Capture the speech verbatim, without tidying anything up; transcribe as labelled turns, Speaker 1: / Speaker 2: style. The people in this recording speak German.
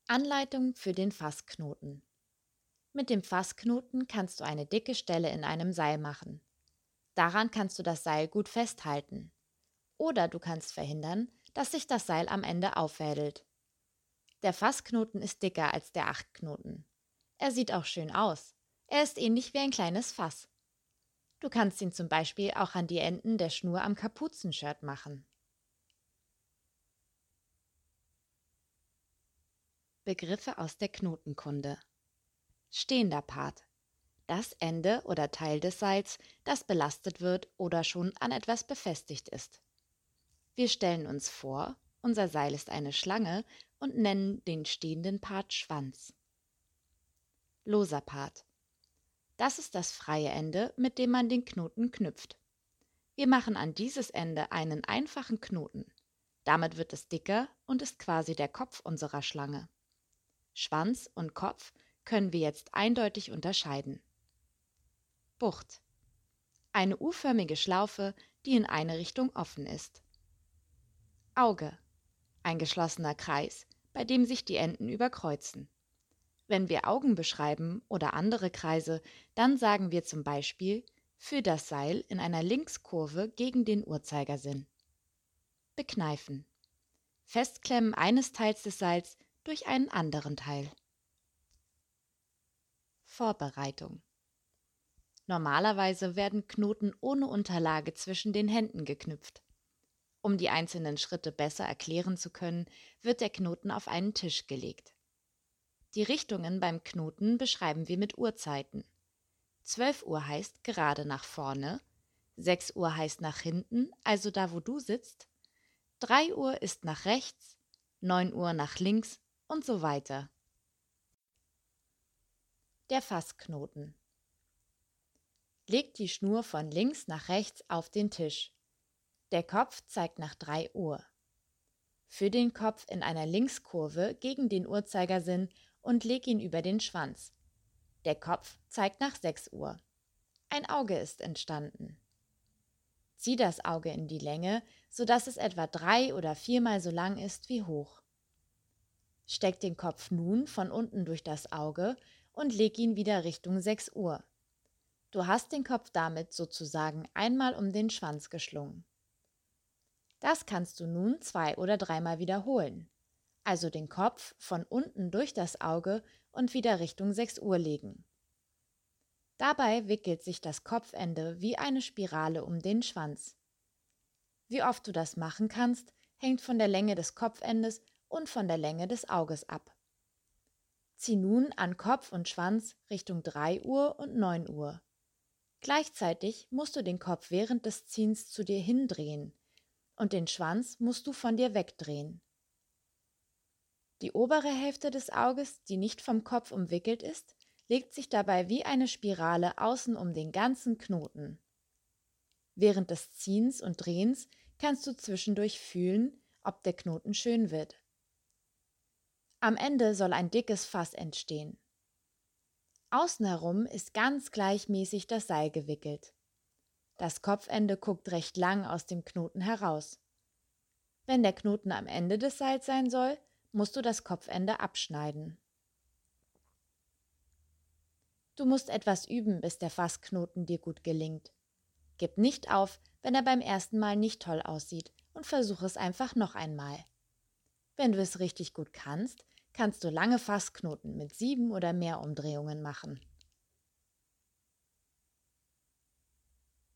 Speaker 1: Anleitung für den Fassknoten. Mit dem Fassknoten kannst du eine dicke Stelle in einem Seil machen. Daran kannst du das Seil gut festhalten. Oder du kannst verhindern, dass sich das Seil am Ende auffädelt. Der Fassknoten ist dicker als der Achtknoten. Er sieht auch schön aus. Er ist ähnlich wie ein kleines Fass. Du kannst ihn zum Beispiel auch an die Enden der Schnur am Kapuzenshirt machen. Begriffe aus der Knotenkunde. Stehender Part. Das Ende oder Teil des Seils, das belastet wird oder schon an etwas befestigt ist. Wir stellen uns vor, unser Seil ist eine Schlange und nennen den stehenden Part Schwanz. Loser Part. Das ist das freie Ende, mit dem man den Knoten knüpft. Wir machen an dieses Ende einen einfachen Knoten. Damit wird es dicker und ist quasi der Kopf unserer Schlange. Schwanz und Kopf können wir jetzt eindeutig unterscheiden. Bucht. Eine U-förmige Schlaufe, die in eine Richtung offen ist. Auge. Ein geschlossener Kreis, bei dem sich die Enden überkreuzen. Wenn wir Augen beschreiben oder andere Kreise, dann sagen wir zum Beispiel für das Seil in einer Linkskurve gegen den Uhrzeigersinn. Bekneifen. Festklemmen eines Teils des Seils durch einen anderen Teil. Vorbereitung. Normalerweise werden Knoten ohne Unterlage zwischen den Händen geknüpft. Um die einzelnen Schritte besser erklären zu können, wird der Knoten auf einen Tisch gelegt. Die Richtungen beim Knoten beschreiben wir mit Uhrzeiten. zwölf Uhr heißt gerade nach vorne, sechs Uhr heißt nach hinten, also da, wo du sitzt, drei Uhr ist nach rechts, neun Uhr nach links und so weiter. Der Fassknoten. Legt die Schnur von links nach rechts auf den Tisch. Der Kopf zeigt nach drei Uhr. Führ den Kopf in einer Linkskurve gegen den Uhrzeigersinn und leg ihn über den Schwanz. Der Kopf zeigt nach sechs Uhr. Ein Auge ist entstanden. Zieh das Auge in die Länge, sodass es etwa drei oder viermal so lang ist wie hoch. Steck den Kopf nun von unten durch das Auge und leg ihn wieder Richtung sechs Uhr. Du hast den Kopf damit sozusagen einmal um den Schwanz geschlungen. Das kannst du nun zwei- oder dreimal wiederholen. Also den Kopf von unten durch das Auge und wieder Richtung sechs Uhr legen. Dabei wickelt sich das Kopfende wie eine Spirale um den Schwanz. Wie oft du das machen kannst, hängt von der Länge des Kopfendes und von der Länge des Auges ab. Zieh nun an Kopf und Schwanz Richtung drei Uhr und neun Uhr. Gleichzeitig musst du den Kopf während des Ziehens zu dir hindrehen und den Schwanz musst du von dir wegdrehen. Die obere Hälfte des Auges, die nicht vom Kopf umwickelt ist, legt sich dabei wie eine Spirale außen um den ganzen Knoten. Während des Ziehens und Drehens kannst du zwischendurch fühlen, ob der Knoten schön wird. Am Ende soll ein dickes Fass entstehen. Außen herum ist ganz gleichmäßig das Seil gewickelt. Das Kopfende guckt recht lang aus dem Knoten heraus. Wenn der Knoten am Ende des Seils sein soll, musst du das Kopfende abschneiden. Du musst etwas üben, bis der Fassknoten dir gut gelingt. Gib nicht auf, wenn er beim ersten Mal nicht toll aussieht und versuch es einfach noch einmal. Wenn du es richtig gut kannst, kannst du lange Fassknoten mit sieben oder mehr Umdrehungen machen.